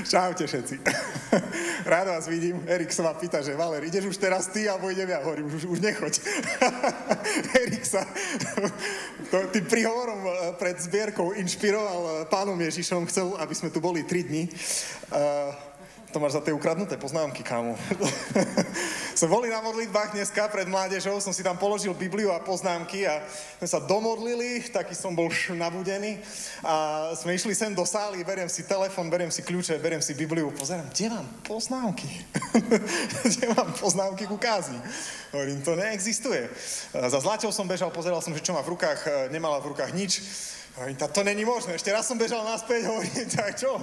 Čaute všetci. Rád vás vidím. Erik sa ma pýta, že Valer, ideš už teraz ty, alebo idem ja? Hovorím, už nechoď. Erik sa tým príhovorom pred zbierkou inšpiroval Pánom Ježišom. Chcel, aby sme tu boli 3 dni. To máš za tie ukradnuté poznámky, kámo. Sme boli na modlitbách dneska pred mládežou, som si tam položil Bibliu a poznámky a sme sa domodlili, taký som bol nabudený a sme išli sem do sály, beriem si telefon, beriem si kľúče, beriem si Bibliu, pozerám, kde mám poznámky? Kde mám poznámky ku kázni? Hovorím, to neexistuje. Za Zlaťou som bežal, pozeral som, že čo má v rukách, nemala v rukách nič. Hovorím, to není možné, ešte raz som bežal naspäť, hovorím, tak čo?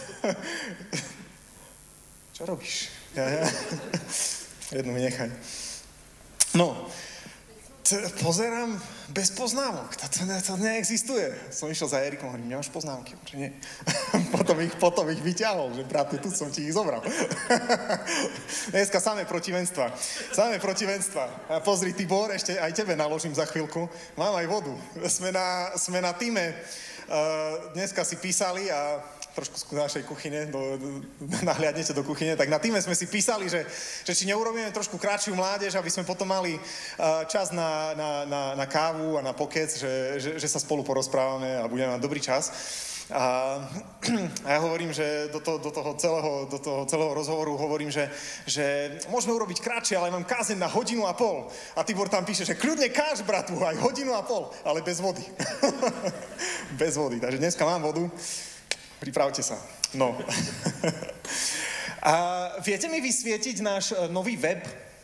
Čo robíš? Ja. Jednu mi nechaj. No, pozerám bez poznámok. To neexistuje. Som išiel za Erikom, hovorím, nemáš poznámky? Že nie. potom ich vyťahol, že brate, tu som ti ich zobral. Dneska samé protivenstva. A pozri, Tibor, ešte aj tebe naložím za chvíľku. Mám aj vodu. Sme na týme. Dneska si písali a trošku z našej kuchyne, nahliadnete do kuchyne, tak na týme sme si písali, že či neurobíme trošku kratšiu mládež, aby sme potom mali čas na kávu a na pokec, že sa spolu porozprávame a budeme mať dobrý čas. A ja hovorím, že do toho celého rozhovoru hovorím, že môžeme urobiť kratšie, ale mám kázeň na 1,5 hodiny. A Tibor tam píše, že kľudne káž, bratu, aj 1,5 hodiny, ale bez vody. Bez vody. Takže dneska mám vodu. Pripravte sa. No. A viete mi vysvietiť náš nový web?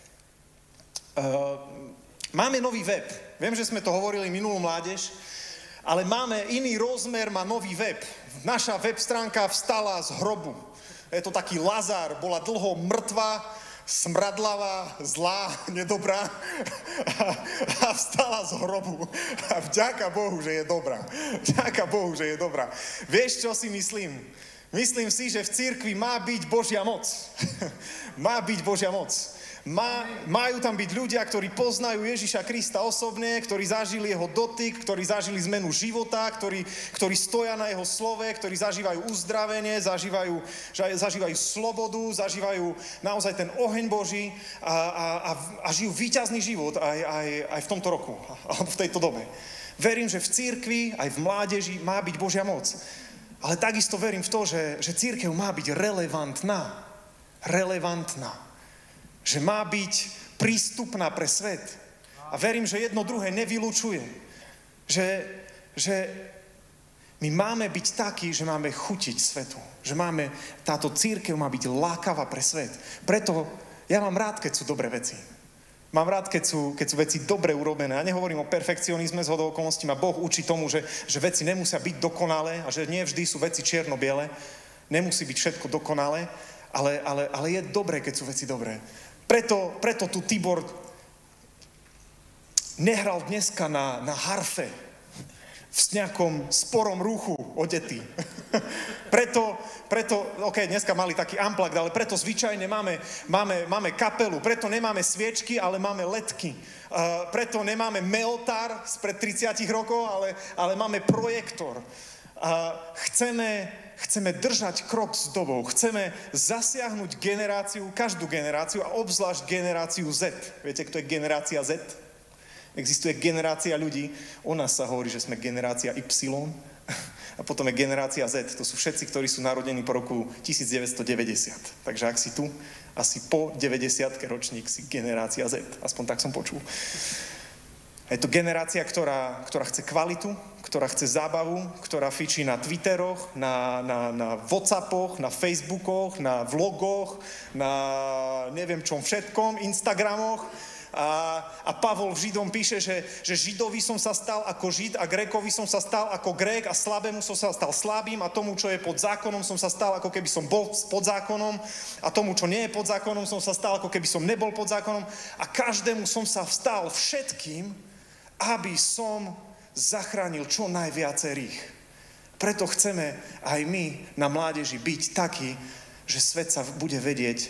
Máme nový web. Viem, že sme to hovorili minulú mládež, ale máme iný rozmer, má nový web. Naša web stránka vstala z hrobu. Je to taký Lazár, bola dlho mŕtva, smradlavá, zlá, nedobrá a vstala z hrobu. A vďaka Bohu, že je dobrá. Vďaka Bohu, že je dobrá. Vieš, čo si myslím? Myslím si, že v cirkvi má byť Božia moc. Má byť Božia moc. Majú tam byť ľudia, ktorí poznajú Ježiša Krista osobne, ktorí zažili jeho dotyk, ktorí zažili zmenu života, ktorí stoja na jeho slove, ktorí zažívajú uzdravenie, zažívajú slobodu, zažívajú naozaj ten oheň Boží a žijú víťazný život aj v tomto roku, alebo v tejto dobe. Verím, že v cirkvi, aj v mládeži má byť Božia moc. Ale takisto verím v to, že cirkev má byť relevantná. Že má byť prístupná pre svet. A verím, že jedno druhé nevylučuje. Že my máme byť takí, že máme chutiť svetu. Že táto cirkev má byť lákavá pre svet. Preto ja mám rád, keď sú dobré veci. Mám rád, keď sú veci dobre urobené. Ja nehovorím o perfekcionizme, zhodou okolností ma Boh učí tomu, že veci nemusia byť dokonalé a že nie vždy sú veci čierno-biele. Nemusí byť všetko dokonalé, ale je dobré, keď sú veci dobré. Preto tu Tibor nehral dneska na harfe v nejakom sporom ruchu odetý. Preto, dneska mali taký unplugged, ale preto zvyčajne máme kapelu, preto nemáme sviečky, ale máme ledky. Preto nemáme meltár spred 30 rokov, ale máme projektor. Chceme držať krok s dobou. Chceme zasiahnuť každú generáciu a obzvlášť generáciu Z. Viete, kto je generácia Z? Existuje generácia ľudí. O nás sa hovorí, že sme generácia Y. A potom je generácia Z. To sú všetci, ktorí sú narodení po roku 1990. Takže ak si tu, asi po 90-ke ročník si generácia Z. Aspoň tak som počul. Je to generácia, ktorá chce kvalitu, ktorá chce zábavu, ktorá fičí na Twitteroch, na Whatsappoch, na Facebookoch, na vlogoch, na neviem čom všetkom, Instagramoch. A Pavol v Židom píše, že Židovi som sa stal ako Žid a Grékovi som sa stal ako Grék a slabému som sa stal slabým a tomu, čo je pod zákonom, som sa stal ako keby som bol pod zákonom a tomu, čo nie je pod zákonom, som sa stal ako keby som nebol pod zákonom a každému som sa vstal všetkým, aby som zachránil čo najviacerých. Preto chceme aj my na mládeži byť takí, že svet sa bude vedieť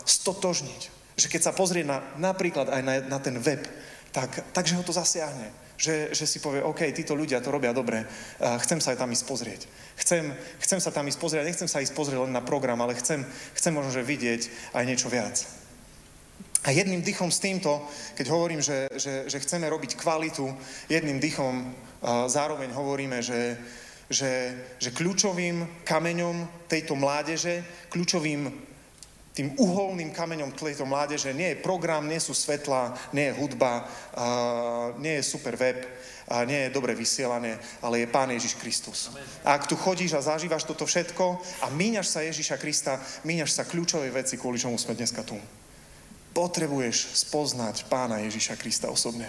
stotožniť. Že keď sa pozrie napríklad aj na ten web, takže ho to zasiahne. Že si povie, OK, títo ľudia to robia dobre, chcem sa aj tam ísť pozrieť. Chcem sa tam ísť pozrieť, nechcem sa ísť pozrieť len na program, ale chcem možno, že vidieť aj niečo viac. A jedným dychom s týmto, keď hovorím, že chceme robiť kvalitu, jedným dychom zároveň hovoríme, že kľúčovým kameňom tejto mládeže, kľúčovým tým uholným kameňom tejto mládeže nie je program, nie sú svetlá, nie je hudba, nie je super web, nie je dobre vysielané, ale je Pán Ježiš Kristus. A ak tu chodíš a zažívaš toto všetko a míňaš sa Ježiša Krista, míňaš sa kľúčové veci, kvôli čomu sme dneska tu. Potrebuješ spoznať Pána Ježiša Krista osobne.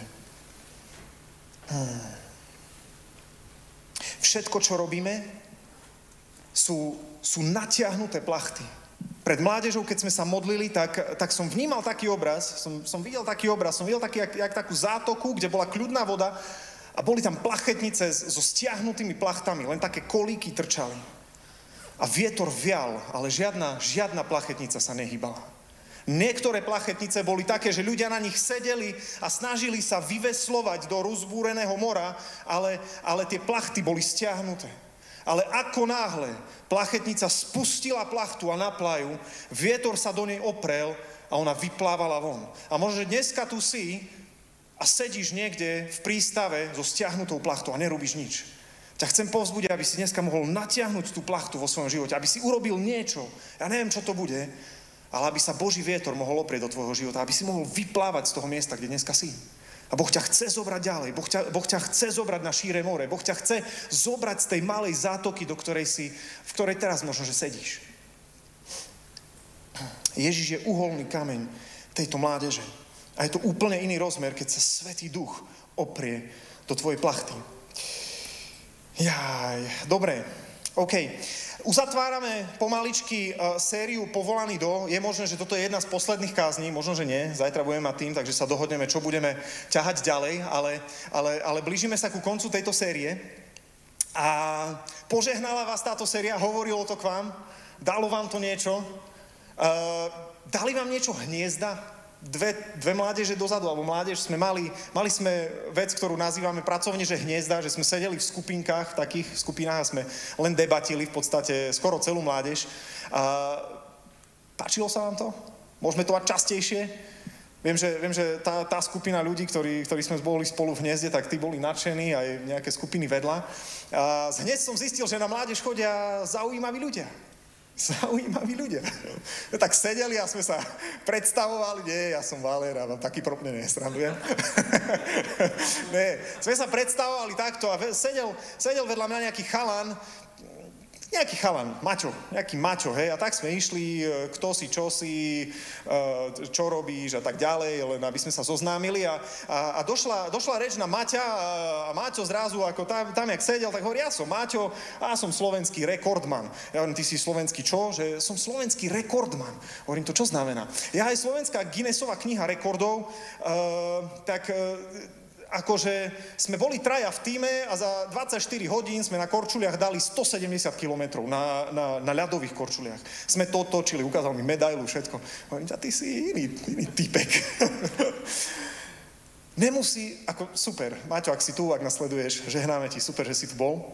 Všetko, čo robíme, sú natiahnuté plachty. Pred mládežou, keď sme sa modlili, tak som vnímal taký obraz, som videl taký jak takú zátoku, kde bola kľudná voda a boli tam plachetnice so stiahnutými plachtami, len také kolíky trčali. A vietor vial, ale žiadna plachetnica sa nehýbala. Niektoré plachetnice boli také, že ľudia na nich sedeli a snažili sa vyveslovať do rozbúreného mora, ale tie plachty boli stiahnuté. Ale ako náhle plachetnica spustila plachtu a na plaju, vietor sa do nej oprel a ona vyplávala von. A možno, že dneska tu si a sedíš niekde v prístave so stiahnutou plachtou a nerobíš nič. Ťa chcem povzbudiť, aby si dneska mohol natiahnuť tú plachtu vo svojom živote, aby si urobil niečo. Ja neviem, čo to bude, ale aby sa Boží vietor mohol oprieť do tvojho života, aby si mohol vyplávať z toho miesta, kde dneska si. A Boh ťa chce zobrať ďalej, Boh ťa chce zobrať na šíre more, Boh ťa chce zobrať z tej malej zátoky, v ktorej teraz možno, že sedíš. Ježiš je uholný kameň tejto mládeže. A je to úplne iný rozmer, keď sa Svätý Duch oprie do tvojej plachty. Dobre, OK. Uzatvárame pomaličky sériu Povolaný do. Je možné, že toto je jedna z posledných kázní, možno, že nie. Zajtra budeme mať tým, takže sa dohodneme, čo budeme ťahať ďalej, ale blížime sa ku koncu tejto série. A požehnala vás táto séria, hovorilo to k vám, dalo vám to niečo, dali vám niečo hniezda. Dve mládeže dozadu, alebo mládež sme mali sme vec, ktorú nazývame pracovne, že hniezda, že sme sedeli v skupinkách, v takých skupinách a sme len debatili v podstate skoro celú mládež. Páčilo sa vám to? Môžeme to mať častejšie? Viem, že tá skupina ľudí, ktorí sme boli spolu v hniezde, tak tí boli nadšení, aj nejaké skupiny vedľa. A hneď som zistil, že na mládež chodia zaujímaví ľudia. Tak sedeli a sme sa predstavovali, nie, ja som Valer a vám taký propne nesrandujem. Nie, sme sa predstavovali takto a sedel vedľa mňa nejaký chalan, nejaký mačo, hej, a tak sme išli, kto si, čo robíš a tak ďalej, len aby sme sa zoznámili a došla reč na Maťa a Maťo zrazu, ako tam jak sedel, tak hovorí, ja som Maťo a som slovenský rekordman. Ja hovorím, ty si slovenský čo? Že som slovenský rekordman. Hovorím, to čo znamená? Ja aj slovenská Guinnessová kniha rekordov, akože sme boli traja v tíme a za 24 hodín sme na korčuliach dali 170 kilometrov na ľadových korčuliach. Sme to točili, ukázal mi medailu, všetko. Hovorím, ty si iný typek. Nemusí, ako super, Maťo, ak si tu, ak nasleduješ, žehnáme ti, super, že si tu bol.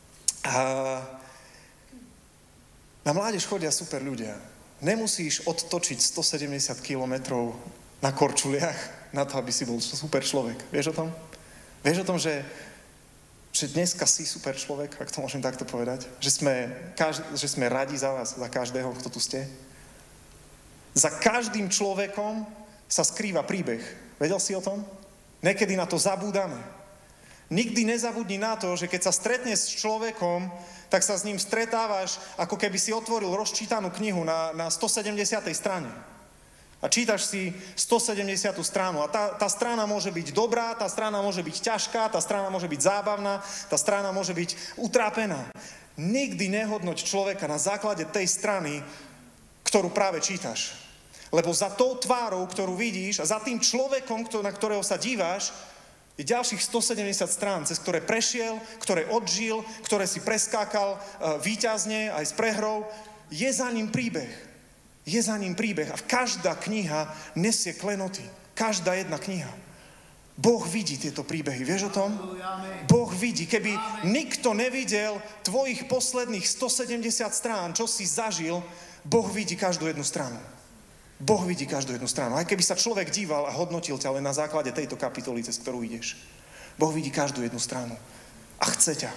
Na mládež chodia super ľudia. Nemusíš odtočiť 170 kilometrov na korčuliach na to, aby si bol super človek. Vieš o tom? Vieš o tom, že dneska si super človek, ak to môžem takto povedať? Že sme radi za vás, za každého, kto tu ste? Za každým človekom sa skrýva príbeh. Vedel si o tom? Niekedy na to zabúdame. Nikdy nezabudni na to, že keď sa stretneš s človekom, tak sa s ním stretávaš, ako keby si otvoril rozčítanú knihu na 170. strane. A čítaš si 170. stranu a tá strana môže byť dobrá, tá strana môže byť ťažká, tá strana môže byť zábavná, tá strana môže byť utrápená. Nikdy nehodnoť človeka na základe tej strany, ktorú práve čítaš. Lebo za tou tvárou, ktorú vidíš a za tým človekom, na ktorého sa díváš, je ďalších 170 strán, cez ktoré prešiel, ktoré odžil, ktoré si preskákal víťazne aj s prehrou. Je za ním príbeh. A každá kniha nesie klenoty. Každá jedna kniha. Boh vidí tieto príbehy, vieš o tom? Boh vidí. Keby nikto nevidel tvojich posledných 170 strán, čo si zažil, Boh vidí každú jednu stranu. Boh vidí každú jednu stranu. Aj keby sa človek díval a hodnotil ťa len na základe tejto kapitoly, cez ktorú ideš. Boh vidí každú jednu stranu. A chce ťa.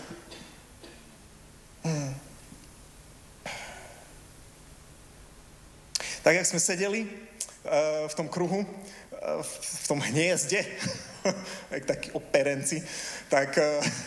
Tak, jak sme sedeli v tom kruhu, v tom hniezde, jak takí operenci, tak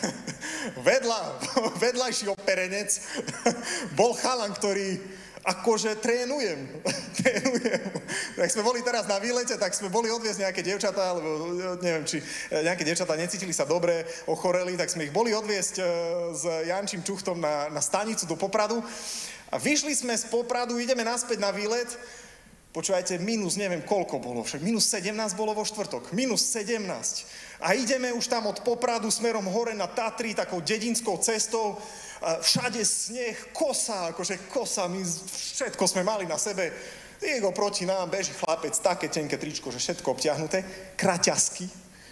vedľajší operenec bol chalan, ktorý akože trénujem. Tak sme boli teraz na výlete, tak sme boli odviezť nejaké dievčatá, alebo neviem, či nejaké dievčatá necítili sa dobre, ochoreli, tak sme ich boli odviezť s Jančím Čuchtom na stanicu do Popradu. A vyšli sme z Popradu, ideme naspäť na výlet. Počúvajte, minus neviem koľko bolo, však minus 17 bolo vo štvrtok, minus 17. A ideme už tam od Popradu smerom hore na Tatry, takou dedinskou cestou, všade sneh, kosa, akože kosa, my všetko sme mali na sebe. Diego proti nám, beží chlapec, také tenké tričko, že všetko obťahnuté, kraťasky,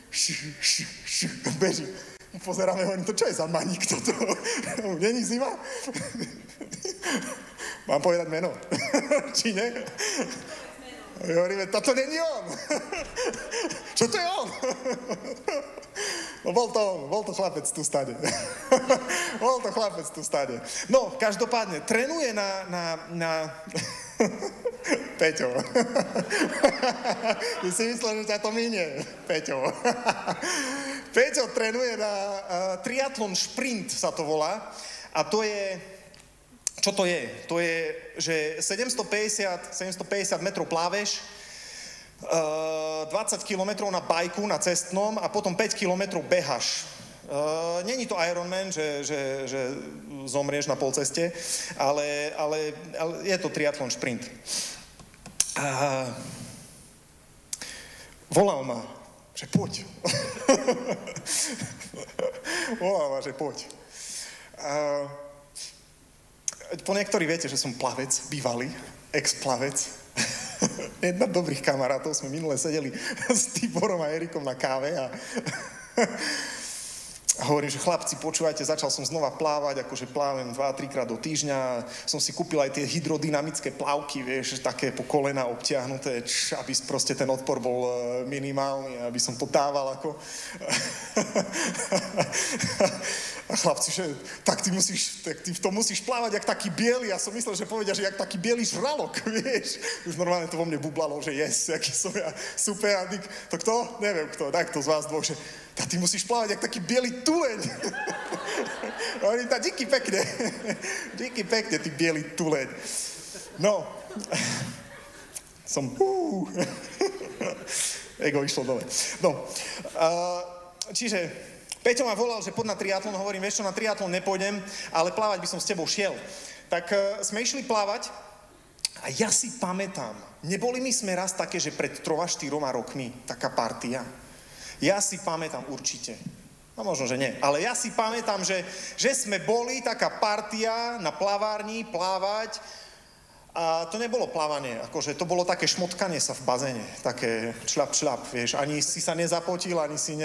beží. Pozeráme, hovorím, to čo je za maník toto? Není zima? Mám povedať meno? Či nie? Hovoríme, toto není on. Čo to je on? No bol to chlapec tu stade. Bol to chlapec tu stade. No, každopádne, trénuje na Peťo. Ty si myslel, že ťa to minie, Peťo. Peťo trénuje na triatlon šprint, sa to volá. A to je... Čo to je? To je, že 750 metrov pláveš, 20 kilometrov na bajku, na cestnom a potom 5 kilometrov behaš. Není to Ironman, že zomrieš na polceste, ale je to triatlon šprint. Volal ma, že poď. Volal ma, že poď. Po niektorí viete, že som plavec, bývalý, ex-plavec. Jedna dobrých kamarátov, sme minule sedeli s Tiborom a Erikom na káve a hovorím, že chlapci, počúvajte, začal som znova plávať, akože plávem 2-3 krát do týždňa, som si kúpil aj tie hydrodynamické plavky, vieš, také po kolena obtiahnuté, aby proste ten odpor bol minimálny, aby som to dával ako... A chlapci, že tak ty v tom musíš plávať jak taký biely. Ja som myslel, že povedia, že jak taký biely žralok, vieš. Už normálne to vo mne bublalo, že yes, aký som ja super. A to kto? Neviem kto, tak to z vás dvoch, že ty musíš plávať jak taký biely tuleň. Hovorím, díky pekne. Díky pekne, ty biely tuleň. No, som... Ego išlo dole. No, čiže... Peťo ma volal, že poď na triatlon, hovorím, vieš čo, na triatlon nepôjdem, ale plávať by som s tebou šiel. Tak sme išli plávať a ja si pamätám, neboli my sme raz také, že pred 3-4 rokmi taká partia. Ja si pamätám určite. No možno, že nie, ale ja si pamätám, že sme boli taká partia na plavárni plávať a to nebolo plávanie, akože to bolo také šmotkanie sa v bazéne, také šľap, vieš, ani si sa nezapotil, ani si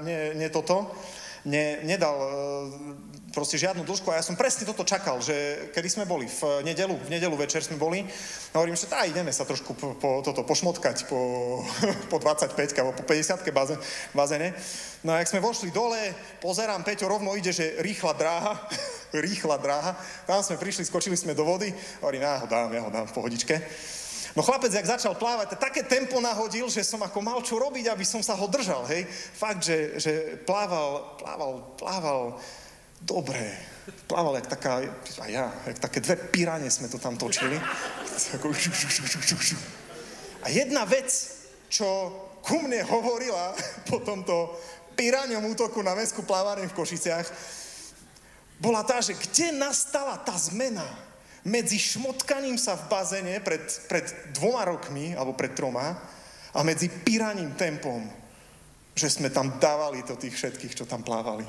nedal proste žiadnu dĺžku a ja som presne toto čakal, že kedy sme boli, v nedeľu večer sme boli, hovorím, že ideme sa trošku pošmotkať po 25 alebo po 50 bazéne. No a jak sme vošli dole, pozerám, Peťo rovno ide, že rýchla dráha, tam sme prišli, skočili sme do vody, hovorím, ja ho dám v pohodičke. No chlapec, jak začal plávať, také tempo nahodil, že som ako mal čo robiť, aby som sa ho držal, hej. Fakt, že plával dobre. Plával jak také dve pirane sme to tam točili. A jedna vec, čo ku mne hovorila po tomto piraňom útoku na mestskú plávárne v Košiciach, bola tá, že kde nastala tá zmena medzi šmotkaním sa v bazéne pred 2 rokmi, alebo pred 3, a medzi piraním tempom, že sme tam dávali to tých všetkých, čo tam plávali.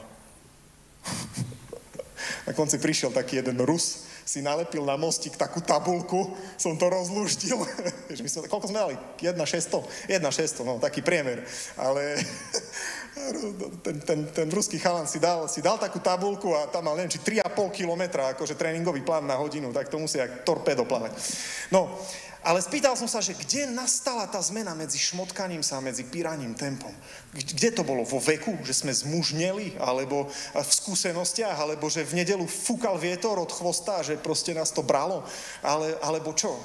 Na konci prišiel taký jeden Rus, si nalepil na mostík takú tabulku, som to rozlúštil. Koľko sme dali? 1,600, no taký priemer. Ale ten ruský chalan si dal takú tabuľku a tam mal, neviem, či 3,5 kilometra, akože tréningový plán na hodinu, tak to musí jak torpédo plávať. No, ale spýtal som sa, že kde nastala tá zmena medzi šmotkaním sa a medzi píraním tempom? Kde to bolo? Vo veku? Že sme zmužneli? Alebo v skúsenostiach? Alebo že v nedeľu fúkal vietor od chvosta, že proste nás to bralo? Alebo čo?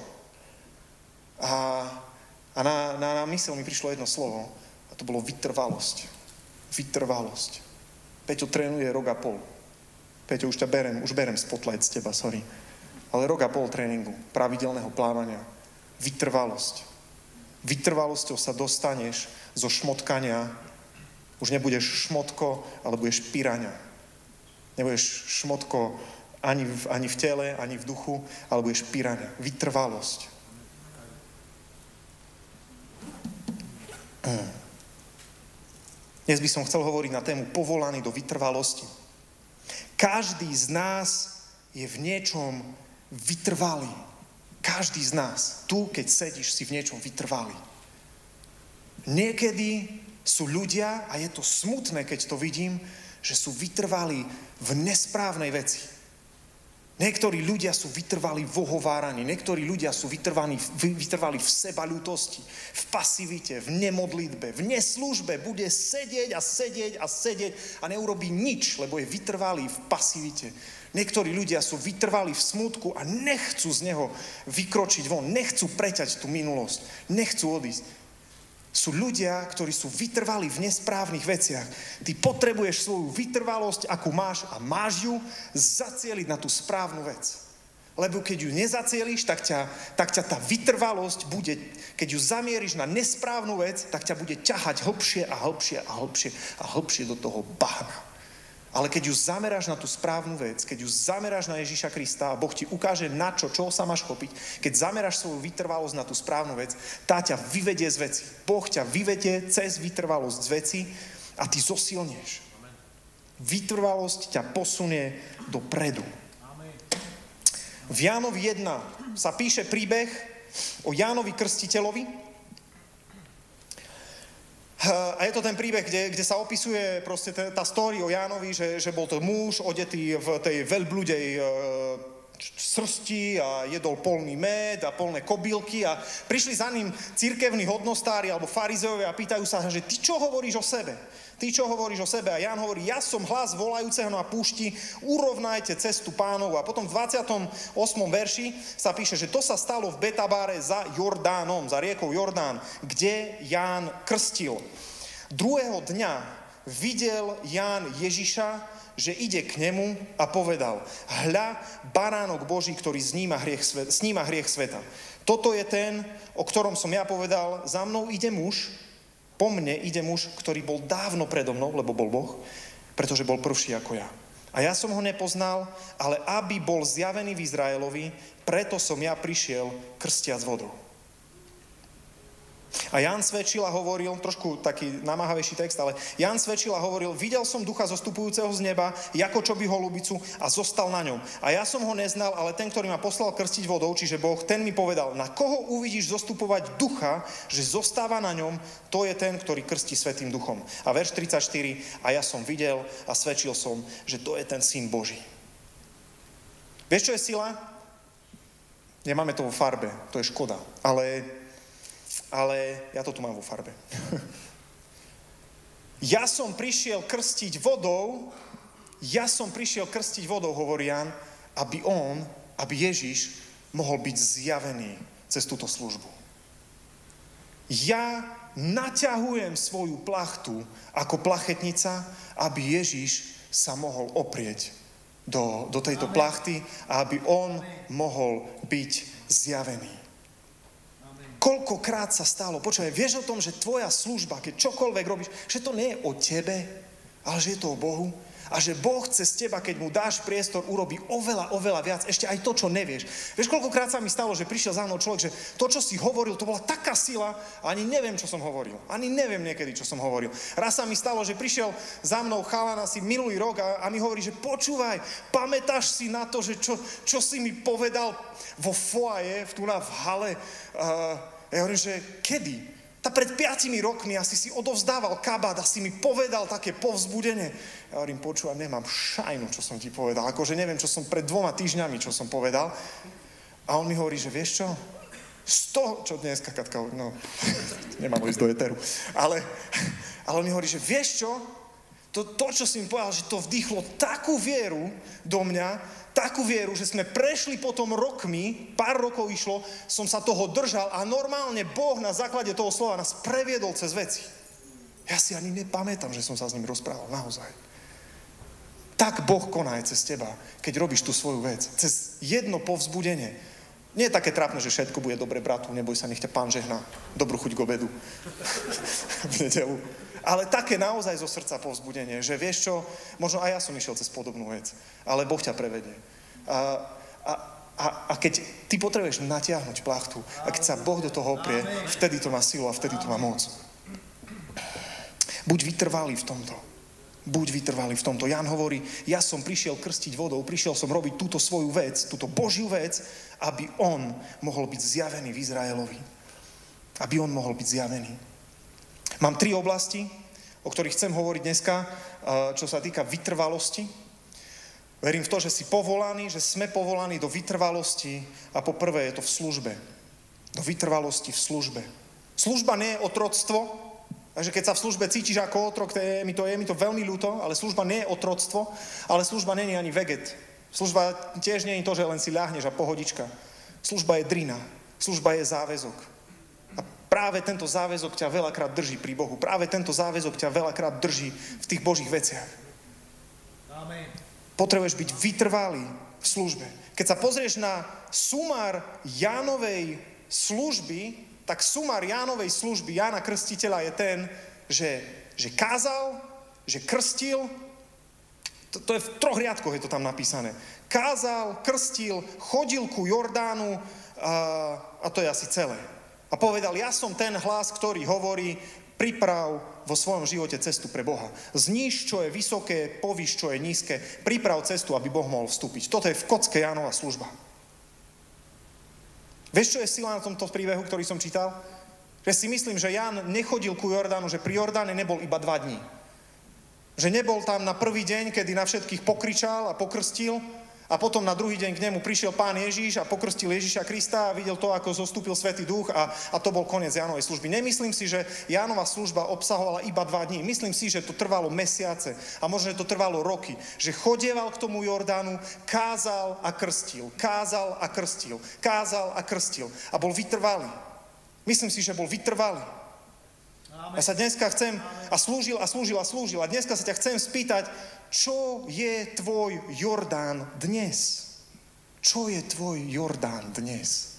A na myseľ mi prišlo jedno slovo. A to bolo vytrvalosť. Vytrvalosť. Peťo trénuje rok a pol. Peťo, už berem spotlight z teba, sorry. Ale rok a pol tréningu, pravidelného plávania. Vytrvalosť. Vytrvalosťou sa dostaneš zo šmotkania. Už nebudeš šmotko, ale budeš piraňa. Nebudeš šmotko ani v tele, ani v duchu, ale budeš piraňa. Vytrvalosť. Dnes by som chcel hovoriť na tému povolaný do vytrvalosti. Každý z nás je v niečom vytrvalý. Každý z nás, tu, keď sedíš, si v niečom vytrvalý. Niekedy sú ľudia, a je to smutné, keď to vidím, že sú vytrvalí v nesprávnej veci. Niektorí ľudia sú vytrvalí v ohováraní, niektorí ľudia sú vytrvalí v sebaľútosti, v pasivite, v nemodlitbe, v neslužbe. Bude sedieť a neurobí nič, lebo je vytrvalý v pasivite. Niektorí ľudia sú vytrvalí v smútku a nechcú z neho vykročiť von, nechcú preťať tú minulosť, nechcú odísť. Sú ľudia, ktorí sú vytrvalí v nesprávnych veciach. Ty potrebuješ svoju vytrvalosť, akú máš, a máš ju zacieliť na tú správnu vec. Lebo keď ju nezacieliš, tak ťa tá vytrvalosť bude, keď ju zamieríš na nesprávnu vec, tak ťa bude ťahať hlbšie a hlbšie a hlbšie a hlbšie do toho bahna. Ale keď ju zameráš na tú správnu vec, keď ju zameráš na Ježiša Krista a Boh ti ukáže na čoho sa máš chopiť, keď zameráš svoju vytrvalosť na tú správnu vec, tá ťa vyvedie z veci. Boh ťa vyvedie cez vytrvalosť z veci a ty zosilnieš. Vytrvalosť ťa posunie dopredu. V Jánovi 1 sa píše príbeh o Jánovi Krstiteľovi. A je to ten príbeh, kde sa opisuje proste tá story o Jánovi, že bol to muž odetý v tej veľbludej srsti a jedol polný med a polné kobylky a prišli za ním cirkevní hodnostári alebo farizejovia a pýtajú sa, že ty čo hovoríš o sebe? Ty čo hovoríš o sebe? A Ján hovorí, ja som hlas volajúceho na púšti, urovnajte cestu Pánovu. A potom v 28. verši sa píše, že to sa stalo v Betabáre za Jordánom, za riekou Jordán, kde Ján krstil. Druhého dňa videl Ján Ježiša, že ide k nemu a povedal, hľa, baránok Boží, ktorý sníma hriech sveta. Toto je ten, o ktorom som ja povedal, za mnou ide muž, po mne ide muž, ktorý bol dávno predo mnou, lebo bol Boh, pretože bol prvší ako ja. A ja som ho nepoznal, ale aby bol zjavený v Izraelovi, preto som ja prišiel krstiac vodou. A Ján svedčil a hovoril, trošku taký namáhavejší text, ale Ján svedčil a hovoril, videl som ducha zostupujúceho z neba, ako čo by holubicu a zostal na ňom. A ja som ho neznal, ale ten, ktorý ma poslal krstiť vodou, čiže Boh, ten mi povedal, na koho uvidíš zostupovať ducha, že zostáva na ňom, to je ten, ktorý krstí Svätým duchom. A verš 34, a ja som videl a svedčil som, že to je ten Syn Boží. Vieš, čo je sila? Nemáme to vo farbe, to je škoda, ale ja to tu mám vo farbe. Ja som prišiel krstiť vodou, hovorí Ján, aby Ježiš mohol byť zjavený cez túto službu. Ja naťahujem svoju plachtu ako plachetnica, aby Ježiš sa mohol oprieť do tejto plachty a aby on mohol byť zjavený. Koľkokrát sa stalo, počúvaj, vieš o tom, že tvoja služba, keď čokoľvek robíš, že to nie je o tebe, ale že je to o Bohu. A že Boh cez teba, keď mu dáš priestor, urobí oveľa, oveľa viac. Ešte aj to, čo nevieš. Vieš, koľkokrát sa mi stalo, že prišiel za mnou človek, že to, čo si hovoril, to bola taká sila, ani neviem, čo som hovoril. Ani neviem niekedy, čo som hovoril. Raz sa mi stalo, že prišiel za mnou chalan asi minulý rok a mi hovorí, že počúvaj, pamätáš si na to, že čo si mi povedal vo foaje, v hale. Ja hovorím, že kedy? Tá pred 5 rokmi asi si odovzdával kabát a si mi povedal také povzbudenie. Ja hovorím, počúvam, nemám šajnu, čo som ti povedal. Akože neviem, čo som pred 2 týždňami, čo som povedal. A on mi hovorí, že vieš čo? Čo dneska, Katka, no, nemám ísť do eteru. Ale on mi hovorí, že vieš čo? To, čo si mi povedal, že to vdýchlo takú vieru do mňa, takú vieru, že sme prešli potom rokmi, pár rokov išlo, som sa toho držal a normálne Boh na základe toho slova nás previedol cez veci. Ja si ani nepamätám, že som sa s ním rozprával, naozaj. Tak Boh koná aj cez teba, keď robíš tú svoju vec. Cez jedno povzbudenie. Nie je také trápne, že všetko bude dobre, bratu, neboj sa, nech ťa Pán žehná. Dobrú chuť k obedu. V nedeľu. Ale také naozaj zo srdca povzbudenie, že vieš čo, možno aj ja som išiel cez podobnú vec, ale Boh ťa prevedie. A keď ty potrebuješ natiahnuť plachtu, a keď sa Boh do toho oprie, vtedy to má silu a vtedy to má moc. Buď vytrvalý v tomto. Buď vytrvalý v tomto. Ján hovorí, ja som prišiel krstiť vodou, prišiel som robiť túto svoju vec, túto Božiu vec, aby on mohol byť zjavený v Izraelovi. Aby on mohol byť zjavený. Mám 3 oblasti, o ktorých chcem hovoriť dneska, čo sa týka vytrvalosti. Verím v to, že si povolaný, že sme povolaní do vytrvalosti a poprvé je to v službe. Do vytrvalosti v službe. Služba nie je otroctvo, takže keď sa v službe cítiš ako otrok, je mi to veľmi ľúto, ale služba nie je otroctvo, ale služba nie je ani veget. Služba tiež nie je to, že len si ľahneš a pohodička. Služba je drina, služba je záväzok. Práve tento záväzok ťa veľakrát drží pri Bohu. Práve tento záväzok ťa veľakrát drží v tých Božích veciach. Amen. Potrebuješ byť vytrvalý v službe. Keď sa pozrieš na sumár Jánovej služby, tak sumár Jánovej služby, Jána Krstiteľa je ten, že kázal, že krstil, to je v 3 riadkoch je to tam napísané. Kázal, krstil, chodil ku Jordánu a to je asi celé. A povedal, ja som ten hlas, ktorý hovorí, priprav vo svojom živote cestu pre Boha. Zníž, čo je vysoké, povíš, čo je nízke, priprav cestu, aby Boh mohol vstúpiť. Toto je v kocke Jánova služba. Vieš, čo je sila na tomto príbehu, ktorý som čítal? Že si myslím, že Ján nechodil ku Jordánu, že pri Jordáne nebol iba 2 dní. Že nebol tam na prvý deň, kedy na všetkých pokričal a pokrstil, a potom na druhý deň k nemu prišiel Pán Ježiš a pokrstil Ježiša Krista a videl to, ako zostúpil Svätý Duch a to bol koniec Jánovej služby. Nemyslím si, že Jánova služba obsahovala iba 2 dní. Myslím si, že to trvalo mesiace a možno, že to trvalo roky. Že chodieval k tomu Jordánu, kázal a krstil, kázal a krstil, kázal a krstil a bol vytrvalý. Myslím si, že bol vytrvalý. Ja sa dneska chcem a slúžil. A dneska sa ťa chcem spýtať, čo je tvoj Jordán dnes? Čo je tvoj Jordán dnes?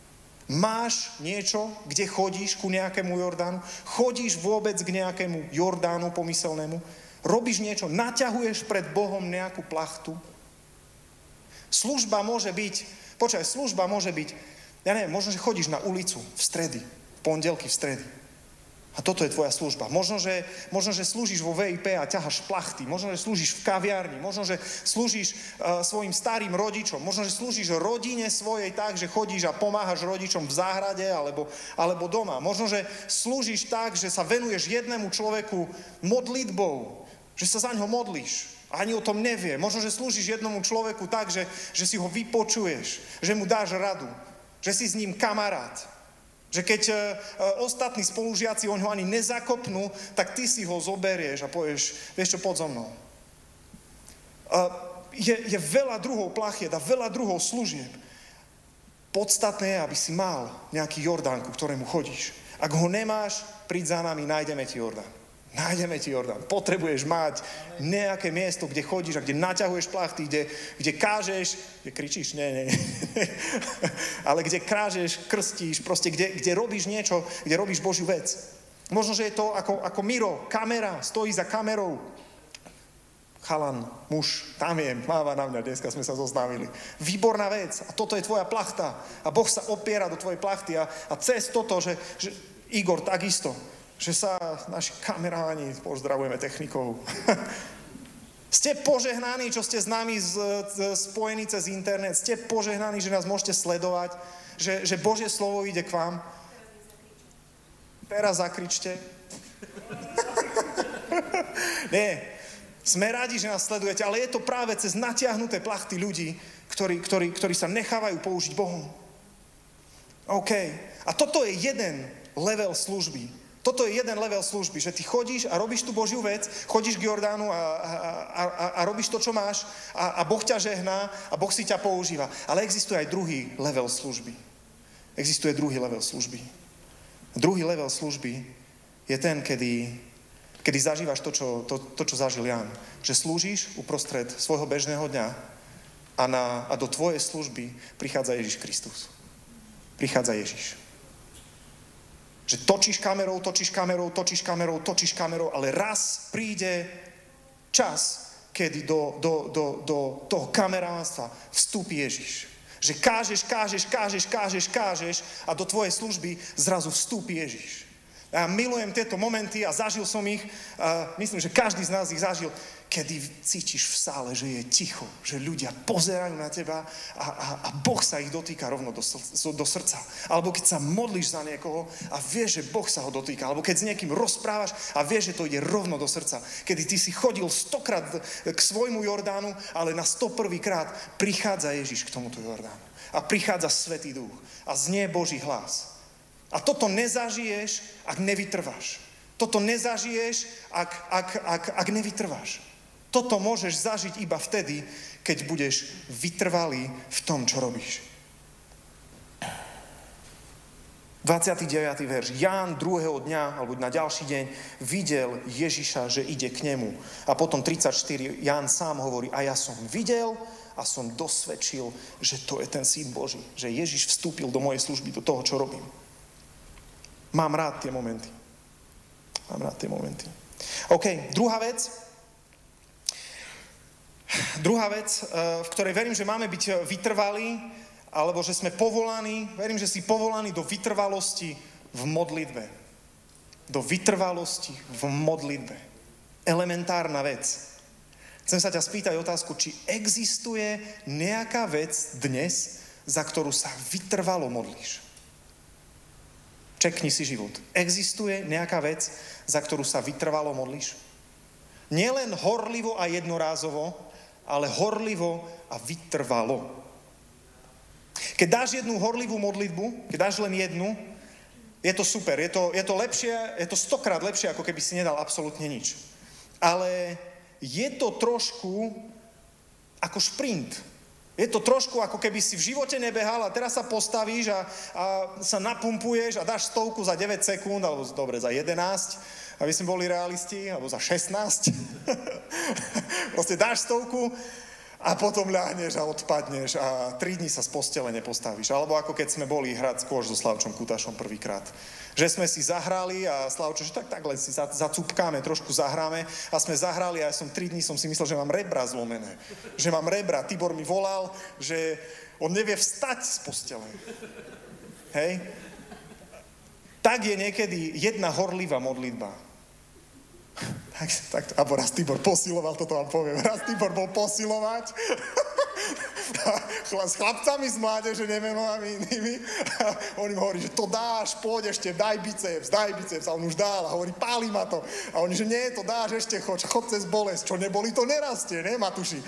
Máš niečo, kde chodíš ku nejakému Jordánu? Chodíš vôbec k nejakému Jordánu pomyselnému? Robíš niečo? Naťahuješ pred Bohom nejakú plachtu? Služba môže byť, ja neviem, možno, že chodíš na ulicu v stredy, v pondelky v stredy. A toto je tvoja služba. Možno, že slúžiš vo VIP a ťahaš plachty. Možno, že slúžiš v kaviarni. Možno, že slúžiš svojim starým rodičom. Možno, že slúžiš rodine svojej tak, že chodíš a pomáhaš rodičom v záhrade alebo doma. Možno, že slúžiš tak, že sa venuješ jednému človeku modlitbou. Že sa za ňo modlíš. Ani o tom nevie. Možno, že slúžiš jednomu človeku tak, že si ho vypočuješ. Že mu dáš radu. Že si s ním kamarát. Že keď ostatní spolužiaci ho ani nezakopnú, tak ty si ho zoberieš a povieš, vieš čo, poď so mnou. Je veľa druhov plachiet a veľa druhov služieb. Podstatné je, aby si mal nejaký Jordán, ku ktorému chodíš. Ak ho nemáš, príď za nami, nájdeme ti Jordán. Nájdeme ti Jordán. Potrebuješ mať nejaké miesto, kde chodíš a kde naťahuješ plachty, kde kážeš, kde kričíš, nie. Ale kde kážeš, krstíš, proste kde robíš niečo, kde robíš Božiu vec. Možno, že je to ako Miro, kamera, stojí za kamerou. Chalan, muž, tam je, máva na mňa, dneska sme sa zoznámili. Výborná vec a toto je tvoja plachta a Boh sa opiera do tvojej plachty a cez toto, že Igor takisto, že sa naši kameráni, pozdravujeme technikov. Ste požehnaní, čo ste s nami spojení cez internet. Ste požehnaní, že nás môžete sledovať, že Božie slovo ide k vám. Teraz zakričte. Nie, sme radi, že nás sledujete, ale je to práve cez natiahnuté plachty ľudí, ktorí sa nechávajú použiť Bohom. OK. A toto je jeden level služby. Toto je jeden level služby, že ty chodíš a robíš tú Božiu vec, chodíš k Jordánu a robíš to, čo máš a Boh ťa žehná a Boh si ťa používa. Ale existuje aj druhý level služby. Existuje druhý level služby. Druhý level služby je ten, kedy zažívaš to, čo zažil Ján. Že slúžiš uprostred svojho bežného dňa a do tvojej služby prichádza Ježiš Kristus. Prichádza Ježiš. Že točíš kamerou, ale raz príde čas, kedy do toho kameránstva vstúpi Ježiš. Že kážeš a do tvojej služby zrazu vstúpi Ježiš. A ja milujem tieto momenty a zažil som ich, myslím, že každý z nás ich zažil, kedy cítiš v sále, že je ticho, že ľudia pozerajú na teba a Boh sa ich dotýka rovno do srdca. Alebo keď sa modlíš za niekoho a vieš, že Boh sa ho dotýka. Alebo keď s niekým rozprávaš a vieš, že to ide rovno do srdca. Kedy ty si chodil 100-krát k svojmu Jordánu, ale na 101. krát prichádza Ježiš k tomuto Jordánu. A prichádza Svätý Duch a znie Boží hlas. A toto nezažiješ, ak nevytrváš. Toto nezažiješ, ak nevytrváš. Toto môžeš zažiť iba vtedy, keď budeš vytrvalý v tom, čo robíš. 29. verš. Ján druhého dňa, alebo na ďalší deň, videl Ježiša, že ide k nemu. A potom 34. Ján sám hovorí, a ja som videl a som dosvedčil, že to je ten Syn Boží. Že Ježiš vstúpil do mojej služby, do toho, čo robím. Mám rád tie momenty. OK, druhá vec, v ktorej verím, že máme byť vytrvalí, alebo že sme povolaní, verím, že si povolaní do vytrvalosti v modlitbe. Do vytrvalosti v modlitbe. Elementárna vec. Chcem sa ťa spýtať otázku, či existuje nejaká vec dnes, za ktorú sa vytrvalo modlíš. Čekni si život. Existuje nejaká vec, za ktorú sa vytrvalo modlíš? Nielen horlivo a jednorázovo, ale horlivo a vytrvalo. Keď dáš jednu horlivú modlitbu, keď dáš len jednu, je to super, je to lepšie, je to 100-krát lepšie, ako keby si nedal absolútne nič. Ale je to trošku ako šprint. Je to trošku, ako keby si v živote nebehal a teraz sa postavíš a sa napumpuješ a dáš 100 za 9 sekúnd, alebo dobre, za 11, aby sme boli realisti, alebo za 16. Proste dáš 100 a potom ľahneš a odpadneš a 3 dní sa z postele nepostavíš. Alebo ako keď sme boli hrať skôr so Slavčom Kutašom prvýkrát. Že sme si zahrali a Slavčo, že tak len si zacupkáme, trošku zahráme a sme zahrali a ja som 3 dní som si myslel, že mám rebra zlomené. Že mám rebra. Tibor mi volal, že on nevie vstať z postele. Hej? Tak je niekedy jedna horlivá modlitba. Tak, alebo raz Tibor posiloval, toto vám poviem. Raz Tibor bol posilovať s chlapcami z mládeže, nemenovanými inými. A on im hovorí, že to dáš, poď ešte, daj biceps. A on už dal a hovorí, páli ma to. A oni, že nie, to dáš ešte, chod cez bolesť. Čo neboli, to nerastie, ne, Matuši?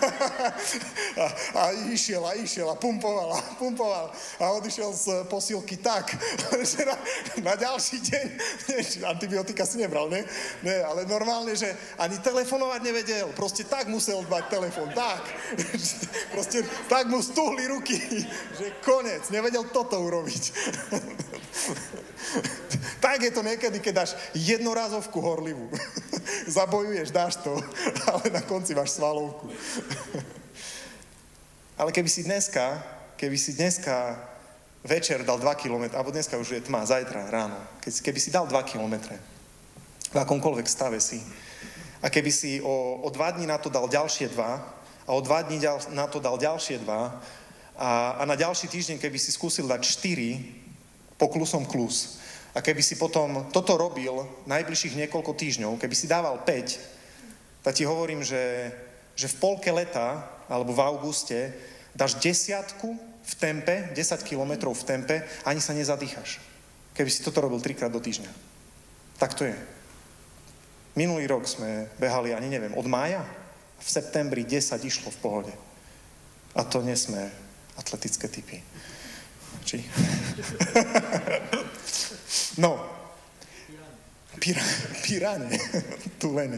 a išiel a pumpoval. A odišiel z posilky tak, že na ďalší deň, antibiotika si nebral, ne? Ne, ale normálne, že ani telefonovať nevedel. Proste tak musel mať telefon, tak. Proste tak mu stuhli ruky, že konec, nevedel toto urobiť. Tak je to niekedy, keď dáš jednorázovku horlivú. Zabojuješ, dáš to, ale na konci máš svalovku. Ale keby si dneska večer dal 2 kilometre, alebo dneska už je tma, zajtra ráno, keby si dal 2 kilometre, v akomkoľvek stave si, a keby si o 2 dní na to dal ďalšie 2, a o 2 dní na to dal ďalšie 2 a na ďalší týždeň, keby si skúsil dať 4 poklusom klus a keby si potom toto robil najbližších niekoľko týždňov, keby si dával 5, tak ti hovorím, že v polke leta alebo v auguste dáš 10 v tempe, 10 kilometrov v tempe, ani sa nezadýchaš. keby si toto robil 3-krát do týždňa. Tak to je. Minulý rok sme behali, ani neviem, od mája. V septembri 10 išlo v pohode. A to nie sme atletické typy. Či? No. Piráne. Tulene.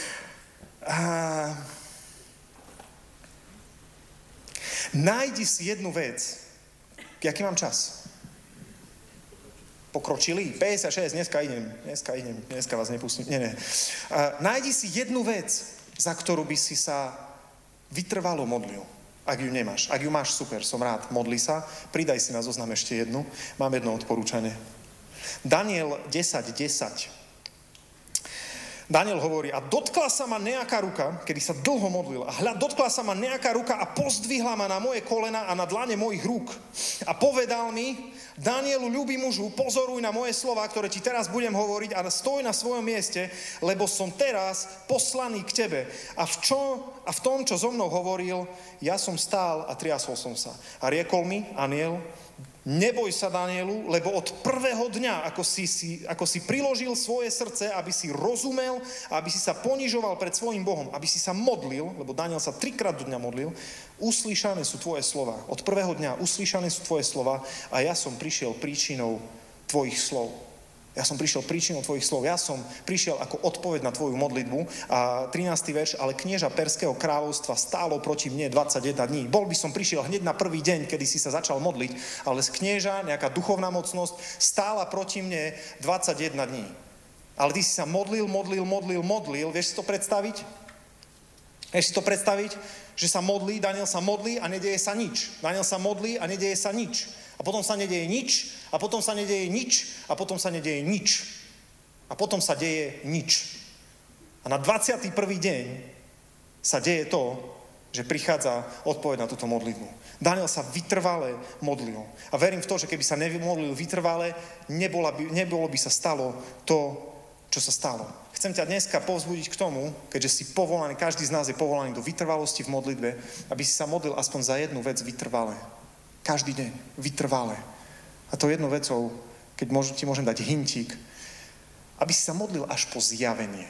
Nájdi si jednu vec. Jaký mám čas? Pokročili? 56, dneska vás nepustím. Nie. Nájdi si jednu vec, za ktorú by si sa vytrvalo modlil. Ak ju nemáš. Ak ju máš, super, som rád. Modli sa. Pridaj si na zoznam ešte jednu. Mám jedno odporúčanie. Daniel 10:10. Daniel hovorí, a dotkla sa ma nejaká ruka, kedy sa dlho modlil, a dotkla sa ma nejaká ruka a pozdvihla ma na moje kolena a na dlane mojich rúk. A povedal mi, Danielu, ľubý mužu, pozoruj na moje slova, ktoré ti teraz budem hovoriť a stoj na svojom mieste, lebo som teraz poslaný k tebe. A v tom, čo so mnou hovoril, ja som stál a triasol som sa. A riekol mi, aniel, neboj sa, Danielu, lebo od prvého dňa, ako si priložil svoje srdce, aby si rozumel, aby si sa ponižoval pred svojím Bohom, aby si sa modlil, lebo Daniel sa 3-krát do dňa modlil, uslyšané sú tvoje slova. Od prvého dňa uslyšané sú tvoje slova a ja som prišiel príčinou tvojich slov. Ja som prišiel ako odpoveď na tvoju modlitbu. A 13. verš, ale knieža Perského kráľovstva stálo proti mne 21 dní. Bol by som prišiel hneď na prvý deň, kedy si sa začal modliť, ale z knieža, nejaká duchovná mocnosť, stála proti mne 21 dní. Ale ty si sa modlil. Vieš si to predstaviť? Že sa modlí, Daniel sa modlí a nedeje sa nič. Daniel sa modlí a nedeje sa nič. A potom sa nedeje nič, a potom sa nedeje nič, a potom sa nedeje nič. A potom sa deje nič. A na 21. deň sa deje to, že prichádza odpoveď na túto modlitbu. Daniel sa vytrvale modlil. A verím v to, že keby sa nemodlil vytrvale, nebolo by sa stalo to, čo sa stalo. Chcem ťa dneska povzbudiť k tomu, keďže si povolaný, každý z nás je povolaný do vytrvalosti v modlitbe, aby si sa modlil aspoň za jednu vec vytrvale. Každý deň, vytrvale. A to jednou vecou, keď ti môžem dať hintík, aby si sa modlil až po zjavenie.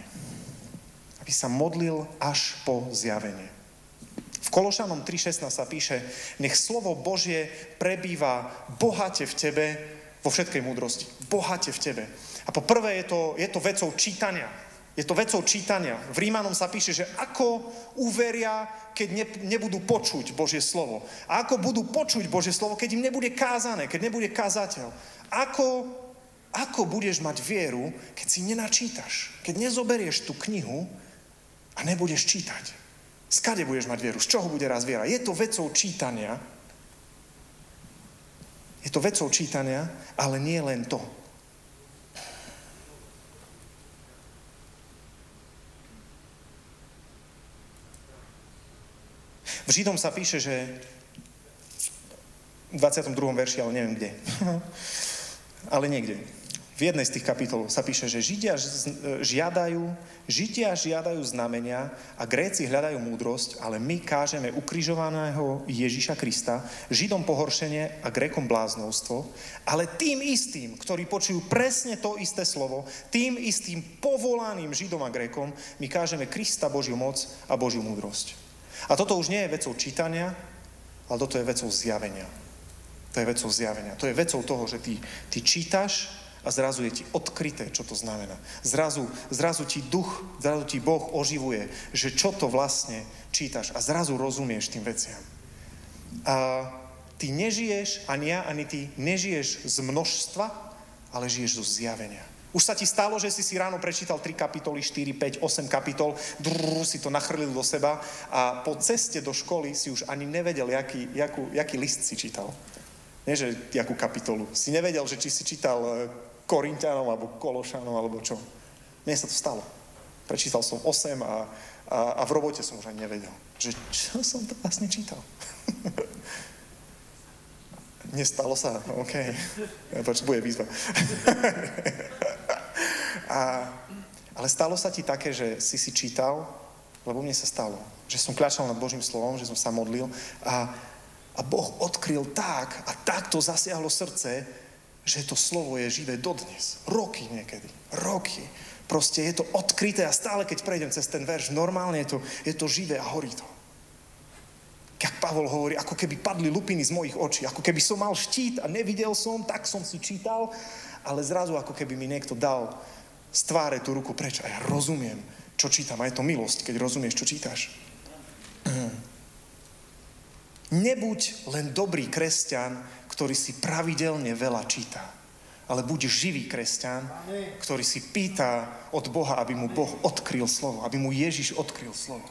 V Kološanom 3.16 sa píše, nech slovo Božie prebýva bohate v tebe vo všetkej múdrosti. Bohate v tebe. A po prvé je to vecou čítania. V Rímanom sa píše, že ako uveria, keď nebudú počuť Božie slovo. A ako budú počuť Božie slovo, keď im nebude kázané, keď nebude kázateľ. Ako budeš mať vieru, keď si nenačítaš? Keď nezoberieš tú knihu a nebudeš čítať. Skade budeš mať vieru? Z čoho bude raz viera? Je to vecou čítania, ale nie len to. V Židom sa píše, že v 22. verši, ale neviem kde. Ale niekde. V jednej z tých kapitol sa píše, že Židia žiadajú znamenia a Gréci hľadajú múdrosť, ale my kážeme ukrižovaného Ježiša Krista, Židom pohoršenie a Grékom bláznovstvo, ale tým istým, ktorí počujú presne to isté slovo, tým istým povolaným Židom a Grékom, my kážeme Krista, Božiu moc a Božiu múdrosť. A toto už nie je vecou čítania, ale toto je vecou zjavenia. To je vecou toho, že ty čítaš a zrazu je ti odkryté, čo to znamená. Zrazu ti Boh oživuje, že čo to vlastne čítaš a zrazu rozumieš tým veciam. A ty nežiješ, ani ja, ani ty nežiješ z množstva, ale žiješ zo zjavenia. Už sa ti stalo, že si ráno prečítal 3 kapitoly, 4, 5, 8 kapitol, si to nachrlil do seba a po ceste do školy si už ani nevedel, jaký list si čítal. Nie, že jakú kapitolu. Si nevedel, že či si čítal Korinťanom alebo Kološanom alebo čo. Mne sa to stalo. Prečítal som 8 a v robote som už ani nevedel, že čo som to vlastne čítal. Nestalo sa? OK. Bude výzva. Ale stalo sa ti také, že si čítal, lebo mne sa stalo, že som kľačal nad Božím slovom, že som sa modlil a Boh odkryl tak a takto zasiahlo srdce, že to slovo je živé dodnes. Roky niekedy. Roky. Proste je to odkryté a stále, keď prejdem cez ten verš, normálne je to živé a horí to. Jak Pavol hovorí, ako keby padli lupiny z mojich očí, ako keby som mal štít a nevidel som, tak som si čítal, ale zrazu ako keby mi niekto dal z tváre tú ruku preč a ja rozumiem, čo čítam. A je to milosť, keď rozumieš, čo čítaš. Nebuď len dobrý kresťan, ktorý si pravidelne veľa číta, ale buď živý kresťan, ktorý si pýta od Boha, aby mu Boh odkryl slovo, aby mu Ježiš odkryl slovo.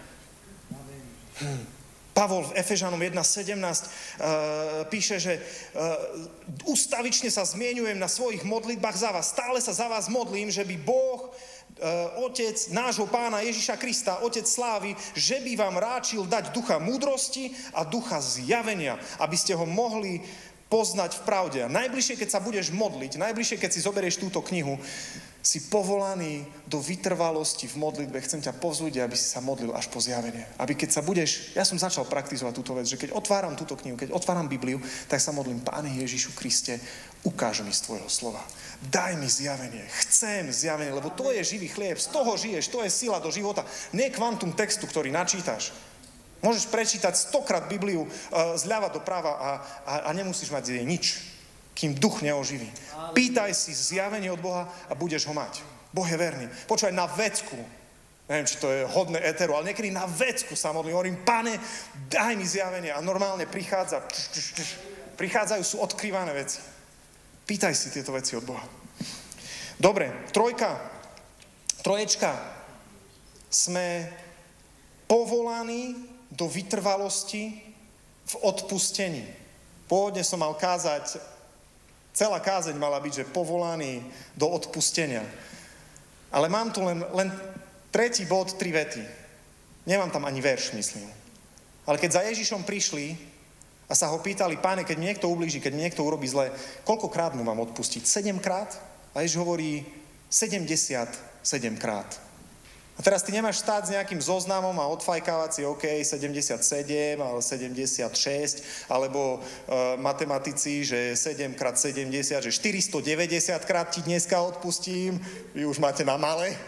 Pavol v Efežanom 1.17 píše, že ustavične sa zmieňujem na svojich modlitbách za vás. Stále sa za vás modlím, že by Boh, Otec nášho Pána Ježiša Krista, Otec slávy, že by vám ráčil dať ducha múdrosti a ducha zjavenia, aby ste ho mohli poznať v pravde. A najbližšie, keď sa budeš modliť, najbližšie, keď si zoberieš túto knihu, si povolaný do vytrvalosti v modlitbe. Chcem ťa povzbudiť, aby si sa modlil až po zjavenie. Aby keď sa budeš, ja som začal praktizovať túto vec, že keď otváram túto knihu, keď otváram Bibliu, tak sa modlím, Páne Ježišu Kriste, ukáž mi z tvojho slova. Daj mi zjavenie. Chcem zjavenie, lebo to je živý chlieb, z toho žiješ, to je sila do života. Nie kvantum textu, ktorý načítaš. Môžeš prečítať 100-krát Bibliu zľava doprava a nemusíš mať z nej nič, kým duch neoživí. Pýtaj si zjavenie od Boha a budeš ho mať. Boh je verný. Počúvaj, na vecku, neviem, či to je hodné éteru, ale niekedy na vecku sa modlím. Hovorím, Pane, daj mi zjavenie. A normálne prichádzajú, sú odkrývané veci. Pýtaj si tieto veci od Boha. Dobre, troječka. Sme povolaní do vytrvalosti v odpustení. Pôvodne som mal kázať, celá kázeň mala byť, že povolaný do odpustenia. Ale mám tu len 3. bod, 3 vety. Nemám tam ani verš, myslím. Ale keď za Ježišom prišli a sa ho pýtali, Páne, keď mi niekto ublíži, keď mi niekto urobí zle, koľkokrát mu mám odpustiť? 7-krát? A Ježiš hovorí 77 krát. A teraz ty nemáš stáť s nejakým zoznamom a odfajkávať si, OK, 77, ale 76, alebo matematici, že 7 x 70, že 490 krát ti dneska odpustím, vy už máte na malé,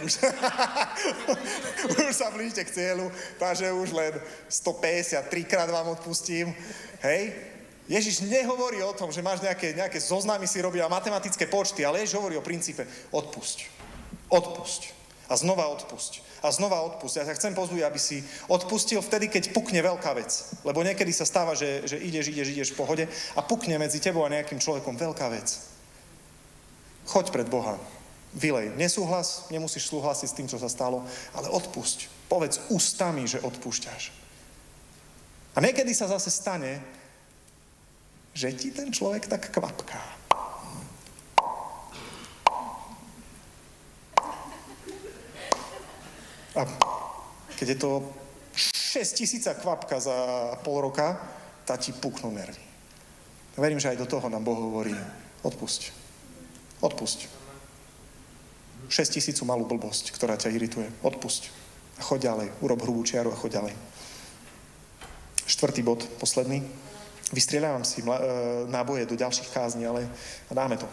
už sa blížite k cieľu, takže už len 153 krát vám odpustím, hej? Ježiš nehovorí o tom, že máš nejaké zoznamy si robí a matematické počty, ale Ježiš hovorí o princípe odpusť. A znova odpusť. A znova odpusť. Ja sa chcem pozbudiť, aby si odpustil vtedy, keď pukne veľká vec. Lebo niekedy sa stáva, že ideš v pohode a pukne medzi tebou a nejakým človekom veľká vec. Choď pred Boha. Vylej. Nesúhlas, nemusíš súhlasiť s tým, čo sa stalo, ale odpusť. Povedz ústami, že odpúšťaš. A niekedy sa zase stane, že ti ten človek tak kvapká. A keď je to 6 000 kvapka za pol roka, tá ti puknú nervy. Verím, že aj do toho nám Boh hovorí, odpusť. 6 000 malú blbosť, ktorá ťa irituje. Odpusť. A choď ďalej. Urob hrubú čiaru a choď ďalej. 4. bod, posledný. Vystrieľavam si náboje do ďalších kázni, ale dáme to.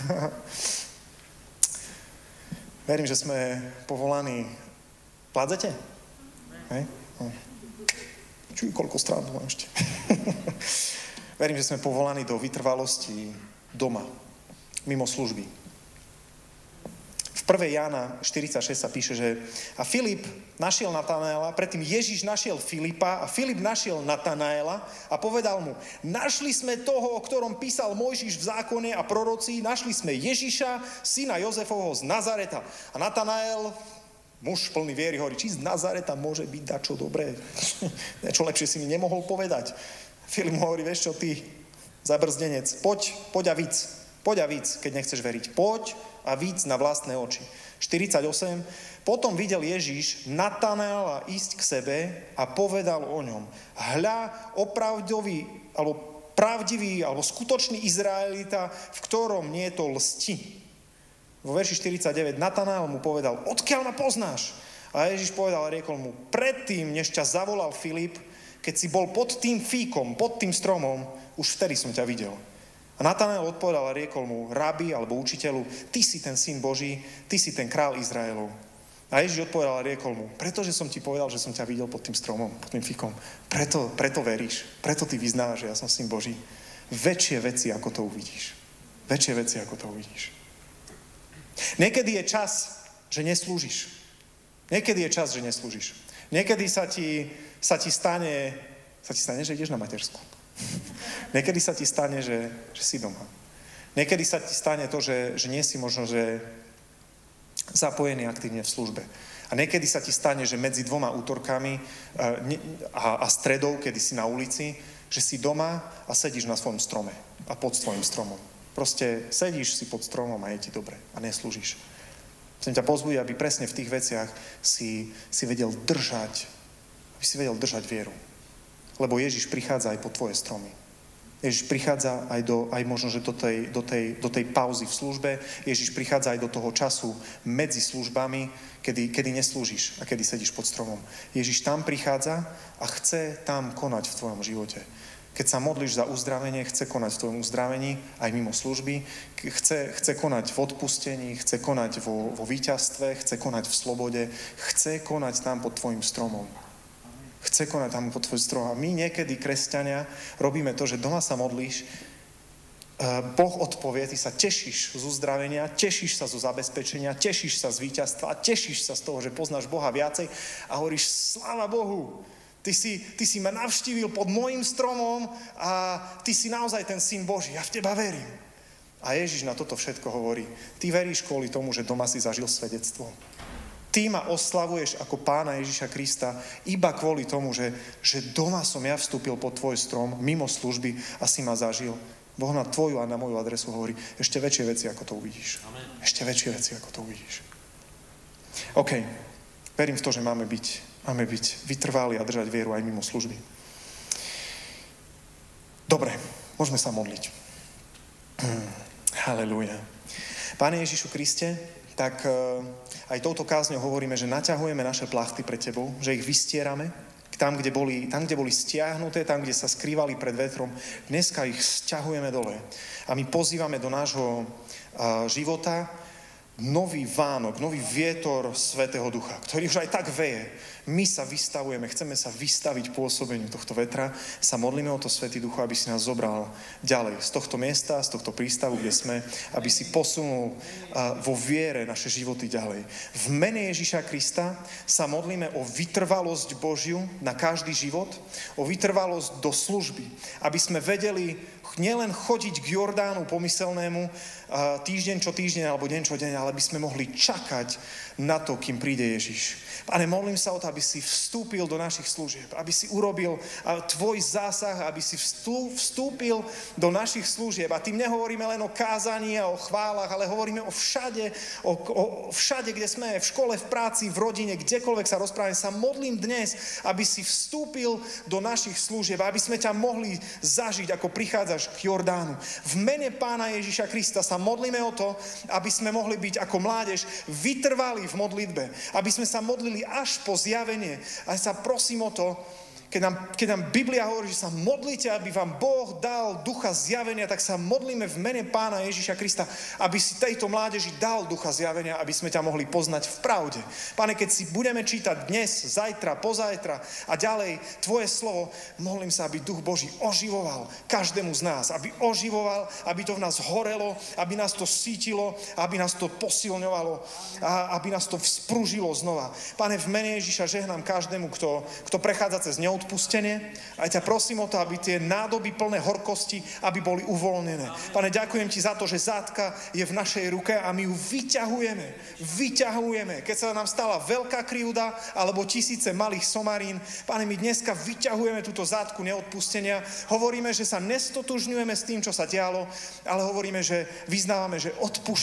Verím, že sme povolaní. Pládzete? Hej? Čuj, koľko strán mám ešte. Verím, že sme povolaní do vytrvalosti doma, mimo služby. V 1. Jána 46 sa píše, že a Filip našiel Natanaela, predtým Ježiš našiel Filipa a Filip našiel Natanaela a povedal mu, našli sme toho, o ktorom písal Mojžiš v zákone a proroci, našli sme Ježiša, syna Jozefovho z Nazareta. A Natanael, muž plný viery, hovorí, či z Nazareta môže byť dačo dobré? Niečo lepšie si mi nemohol povedať. Filip mu hovorí, vieš čo, ty zabrzdenec, poď a víc, keď nechceš veriť. Poď a víc na vlastné oči. 48. Potom videl Ježiš Natanaela ísť k sebe a povedal o ňom. Hľa, pravdivý alebo skutočný Izraelita, v ktorom nie je to lsti. Vo verši 49 Natanael mu povedal, odkiaľ ma poznáš? A Ježiš povedal a riekol mu, predtým, než ťa zavolal Filip, keď si bol pod tým fíkom, pod tým stromom, už vtedy som ťa videl. A Natanael odpovedal a riekol mu, rabi alebo učiteľu, ty si ten syn Boží, ty si ten král Izraelov. A Ježiš odpovedal a riekol mu, pretože som ti povedal, že som ťa videl pod tým stromom, pod tým fikom. Preto veríš, preto ty vyznáš, že ja som syn Boží. Väčšie veci, ako to uvidíš. Väčšie veci, ako to uvidíš. Niekedy je čas, že neslúžiš. Niekedy je čas, že neslúžiš. Niekedy sa ti stane, že ideš na matersku. Niekedy sa ti stane, že si doma. Niekedy sa ti stane to, že nie si možno, že zapojený aktívne v službe. A niekedy sa ti stane, že medzi dvoma útorkami a stredou, kedy si na ulici, že si doma a sedíš na svojom strome a pod svojím stromom. Proste sedíš si pod stromom a je ti dobre a neslúžiš. Chcem ťa pozbudiť, aby presne v tých veciach si vedel držať vieru. Lebo Ježiš prichádza aj po tvoje stromy. Ježiš prichádza aj možno, že do tej pauzy v službe. Ježiš prichádza aj do toho času medzi službami, kedy neslúžiš a kedy sedíš pod stromom. Ježiš tam prichádza a chce tam konať v tvojom živote. Keď sa modlíš za uzdravenie, chce konať v tvojom uzdravení, aj mimo služby. Chce konať v odpustení, chce konať vo víťazstve, chce konať v slobode, chce konať tam pod tvojim stromom. Chce konať tam pod tvoj strom. A my niekedy, kresťania, robíme to, že doma sa modlíš, Boh odpovie, ty sa tešíš z uzdravenia, tešíš sa zo zabezpečenia, tešíš sa z víťazstva, tešíš sa z toho, že poznáš Boha viacej a hovoríš, sláva Bohu, ty si ma navštívil pod môjim stromom a ty si naozaj ten syn Boží, ja v teba verím. A Ježiš na toto všetko hovorí, ty veríš kvôli tomu, že doma si zažil svedectvo. Ty ma oslavuješ ako Pána Ježiša Krista iba kvôli tomu, že doma som ja vstúpil pod tvoj strom, mimo služby a si ma zažil. Boh na tvoju a na moju adresu hovorí, ešte väčšie veci, ako to uvidíš. Amen. Ešte väčšie veci, ako to uvidíš. OK, verím v to, že máme byť vytrvalí a držať vieru aj mimo služby. Dobre, môžeme sa modliť. Halelúja. Páne Ježišu Kriste, tak aj touto kázňou hovoríme, že naťahujeme naše plachty pred tebou, že ich vystierame, tam, kde boli stiahnuté, tam, kde sa skrývali pred vetrom, dneska ich sťahujeme dole. A my pozývame do nášho života nový vánok, nový vietor Svätého Ducha, ktorý už aj tak veje. My sa vystavujeme, chceme sa vystaviť pôsobeniu tohto vetra, sa modlíme o to, Svätý Duchu, aby si nás zobral ďalej z tohto miesta, z tohto prístavu, kde sme, aby si posunul vo viere naše životy ďalej. V mene Ježiša Krista sa modlíme o vytrvalosť Božiu na každý život, o vytrvalosť do služby, aby sme vedeli nielen chodiť k Jordánu pomyselnému týždeň čo týždeň alebo deň čo deň, ale aby sme mohli čakať na to, kým príde Ježiš. Pane, modlím sa o to, aby si vstúpil do našich služieb, aby si urobil tvoj zásah, aby si vstúpil do našich služieb. A tým nehovoríme len o kázaní a o chválach, ale hovoríme o všade, kde sme, v škole, v práci, v rodine, kdekoľvek sa rozprávame. Sa modlím dnes, aby si vstúpil do našich služieb, aby sme ťa mohli zažiť, ako prichádzaš k Jordánu. V mene Pána Ježiša Krista sa modlíme o to, aby sme mohli byť ako mládež vytrvali v modlitbe, aby sme sa modlili až po zjavenie. A sa prosím o to, keď nám Biblia hovorí, že sa modlíte, aby vám Boh dal ducha zjavenia, tak sa modlíme v mene Pána Ježiša Krista, aby si tejto mládeži dal ducha zjavenia, aby sme ťa mohli poznať v pravde. Pane, keď si budeme čítať dnes, zajtra, pozajtra a ďalej tvoje slovo, modlím sa, aby duch Boží oživoval každému z nás, aby oživoval, aby to v nás horelo, aby nás to sítilo, aby nás to posilňovalo a aby nás to vzpružilo znova. Pane, v mene Ježiša žehnám každému, kto prechádza cez neodpustenie. A ja ťa prosím o to, aby tie nádoby plné horkosti, aby boli uvoľnené. Pane, ďakujem ti za to, že zátka je v našej ruke a my ju vyťahujeme. Keď sa nám stala veľká krivda alebo tisíce malých somarín, Pane, my dneska vyťahujeme túto zátku neodpustenia. Hovoríme, že sa nestotožňujeme s tým, čo sa dialo, ale hovoríme, že vyznávame, že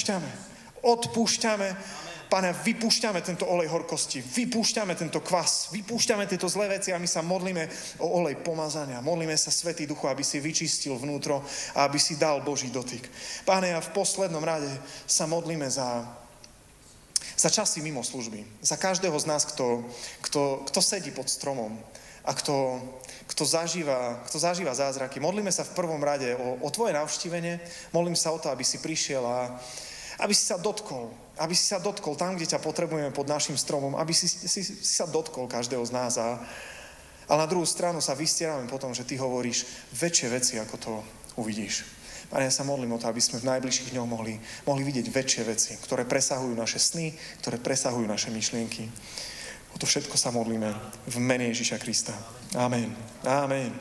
odpúšťame. Pane, vypúšťame tento olej horkosti, vypúšťame tento kvas, vypúšťame tieto zlé veci a my sa modlíme o olej pomazania. Modlíme sa, Svätý Duchu, aby si vyčistil vnútro a aby si dal Boží dotyk. Páne, a v poslednom rade sa modlíme za časy mimo služby. Za každého z nás, kto sedí pod stromom a kto zažíva zázraky. Modlíme sa v prvom rade o tvoje navštívenie, modlím sa o to, aby si prišiel a aby si sa dotkol tam, kde ťa potrebujeme pod našim stromom, aby si sa dotkol každého z nás a na druhú stranu sa vystierame potom, že ty hovoríš väčšie veci, ako to uvidíš. Pane, ja sa modlím o to, aby sme v najbližších dňoch mohli vidieť väčšie veci, ktoré presahujú naše sny, ktoré presahujú naše myšlienky. O to všetko sa modlíme v mene Ježiša Krista. Amen. Amen.